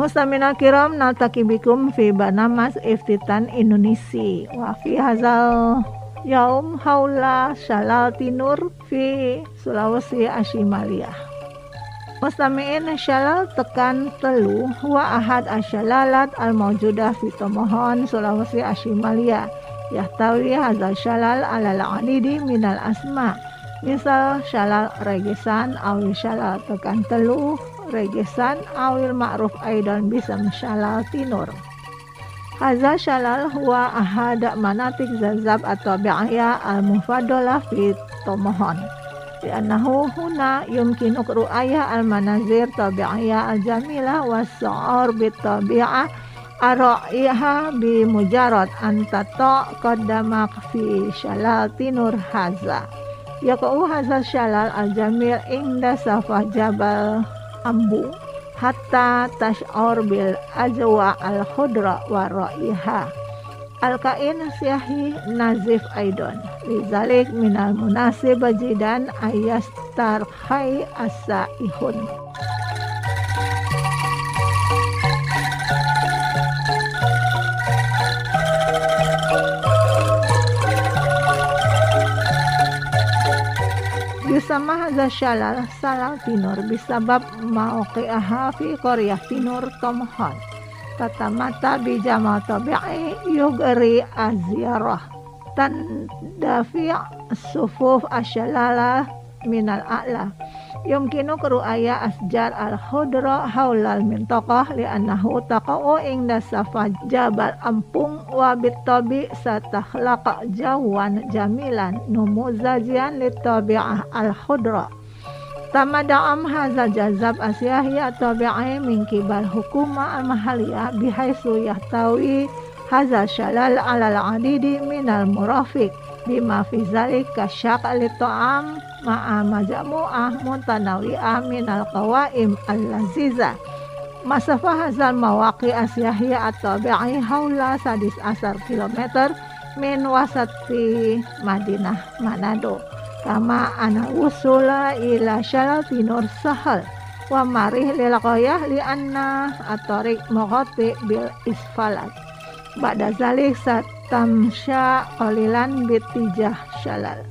Mustamina kiram naltaki bikum fi barnamas Iftitan Indonesia wa fi hazal yaum haula Shalal Tinur fi Sulawesi Ashimaliyah. Mustami'in Shalal tekan telu wa ahad asyalalat al-mawjudah fi Tomohon Sulawesi Ashimaliyah. Yahtawi hazal Shalal alal adidi minal asma. Misal Shalal regesan awi Shalal tekan telu regesan awil ma'ruf aidan bisa Shalal Tinur. Hadza Shalal huwa ahada manatik zazab atau bi'aya al-mufadalah fi Tomohon. Li'annahu huna yumkinu ru'aya al-manazir tabi'iyah al-jamilah was-su'ur bit-tabi'ah ara'iha bi mujarad antata qaddamak fi Shalal Tinur hadza. Yaqa'u hadza Shalal al-jamil inda safah Jabal Ambu hatta tash'ur bil ajwa al-khudra wa ra'iha al-kain siyahi nazif aidon lizalik minal munasib jidan ayastar khai as-saihun. Yusama hadza Shalal Shalal Tinur bisabab mauqi'aha fi qaryah Tinur Tomohon tatamata bi jamal tabi'i yugri azyarah tandafi' sufuf asyalalah minal a'la yumkinu ru'aya asjar al-khudra haulal mintaqah li'annahu taqa'u inda safa Jabal Ampung wa bittabi satakhlaqa jawan jamilan numuzajian litabi'ah al-khudra. Tamada'am hadza jazab asyahiyah tabi'i min kibal hukuma al-mahaliyah bihaisu yahtawi hadza Shalal alal adidi minal murafiq bima fi zalika syaq li-ta'am ma'a majmu'ah mutanawi'ah minal qawaim al-laziza. Masafah hazal mawaqi asyahiyah at-tabi'i haula 11 kilometer min wasati Madinah Manado. Kama ana usula ila Shalal Tinur sahal wa marih lil ghayah li anna at-tariq mughati bil isfalat. Ba'da zalik satamsha qalilan bitijah Shalal.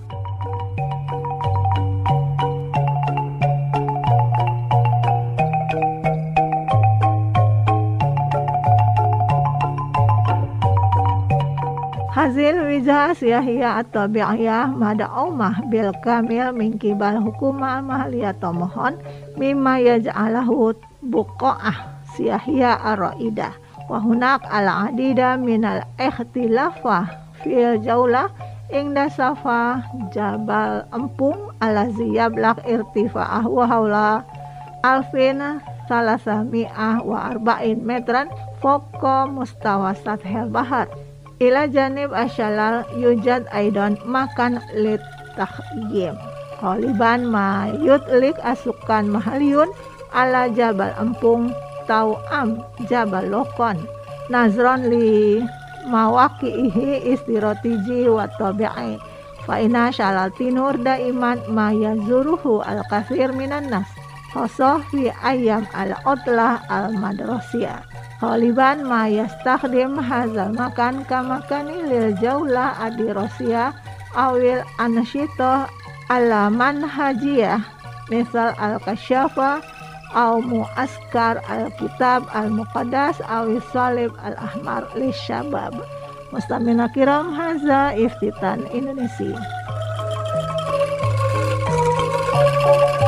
Hazil wijah siyahiyah at-tabi'iyah mada'umah bil kamil min kibal hukumah mahaliyah Tomohon mimma yaj'alahu buqa'ah siyahiyah ar-ra'idah wa hunak al-adida minal ikhtilafah fil jaulah ingda safa Jabal Empung alazi yablaq irtifa'ah wa hawla alfin salasami'ah wa arba'in metran fawqa mustawa sathil bahar. Ila janib asyalal yujad aidan makan lit tahyim qaliban ma yutlik asukan mahaliyun ala Jabal Empung tau'am Jabal Lokon nazron li mawaqihi istirotiji wa tabi'i fa inna Shalal Tinur daiman ma yazuruhu al-kathir minan nas khosoh fi ayyam al-utlah al-madrasiyah. Khaliban ma yastakhdim hazal makan kamakani lil jaulah adirosiyah awil ansyitoh ala manhajiyah misal al-kasyafa aw muaskar al-kitab al-muqaddas awil salib al-ahmar li syabab. Mustamina kiram haza Iftitan Indonesia.